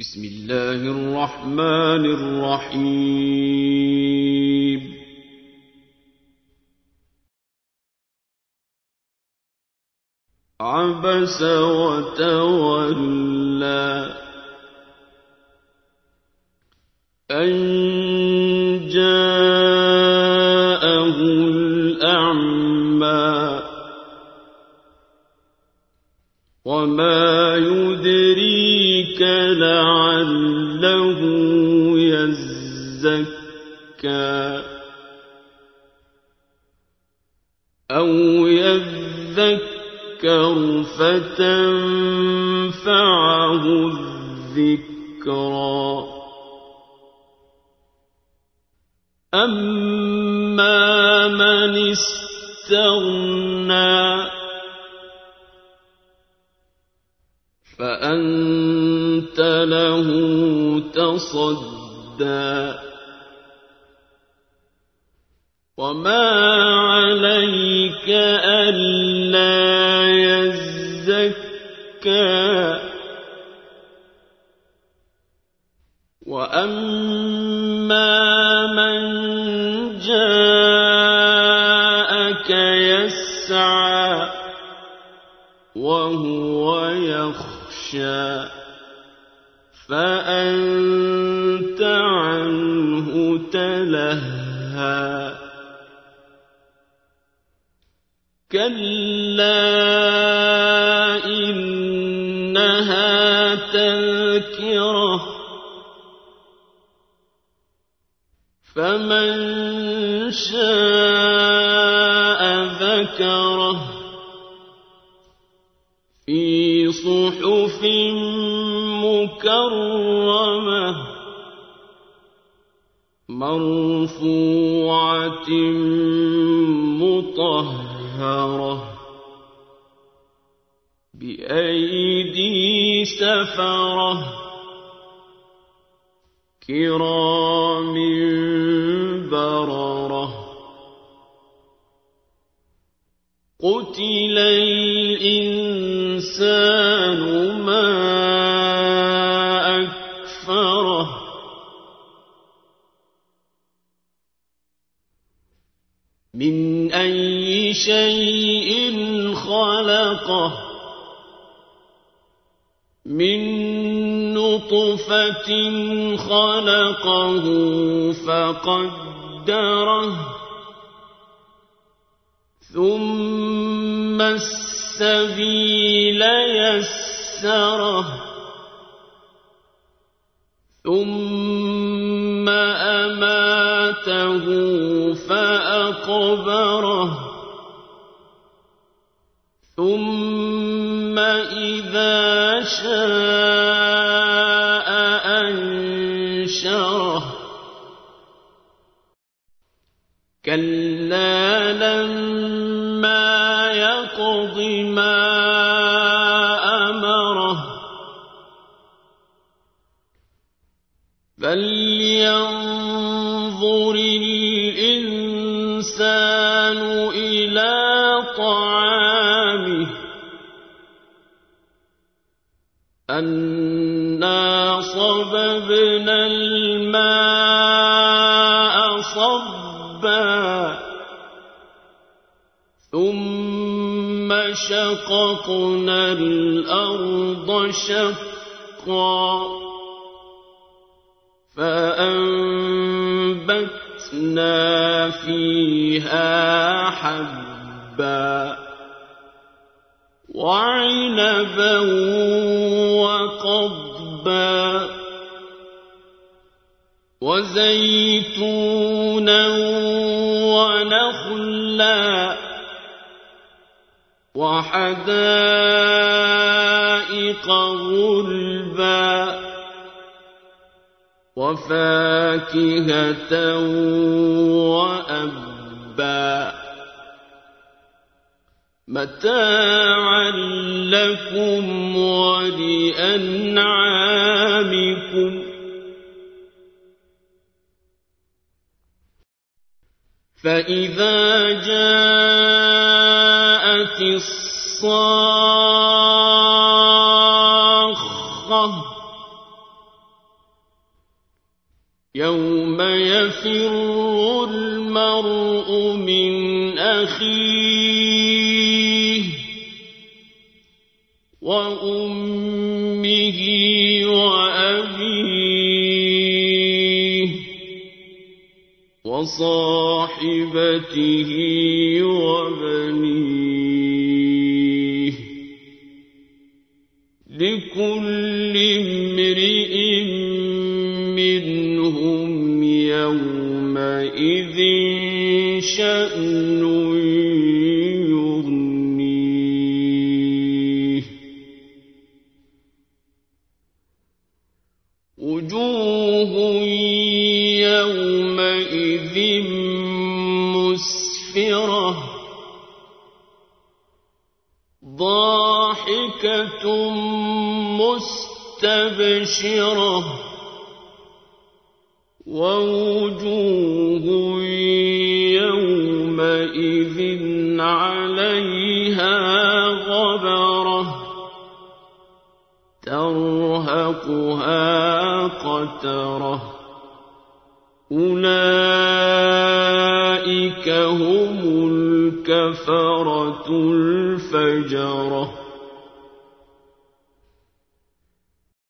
بسم الله الرحمن الرحيم. عبس وتولى أن جاءه الأعمى وما يدريك لعله يزكى أو يذكر فتنفعه الذكرى أما من استغنى فأنت له تصدى وما عليك ألا يزكى وأما من جاءك يسعى وهو يخشى فأنت عنه تلهى كلا إنها تذكرة فمن شاء ذكره في صحف مكرمة مرفوعة مطهرة بأيدي سفرة كرام بررة قتل الإنسان ما أكفره من أي شيء خلقه من نطفة خلقه فقدره ثم السبيل يسره ثم أماته فأقبره ثم إذا شاء أنشره كلا لما يقض ما أمره فلينظر الإنسان إلى طعامه أنا صببنا الماء صبا ثم شققنا الأرض شقا فأنبتنا فيها حبا وعنبا وقضبا وزيتونا ونخلا وحدائق غلبا وفاكهة وأبا متاعا لكم ولأنعامكم فإذا جاءت الصاخة يوم يفر المرء من أخيه وأمه وأبيه وصاحبته وبنيه لكل امرئ منهم يومئذ شأن يغنيه وجوه يومئذ مسفرة ضاحكة مستبشرة ووجوه يومئذ عليها غبرة ترهقها قترة أولئك هم الكفرة الفجرة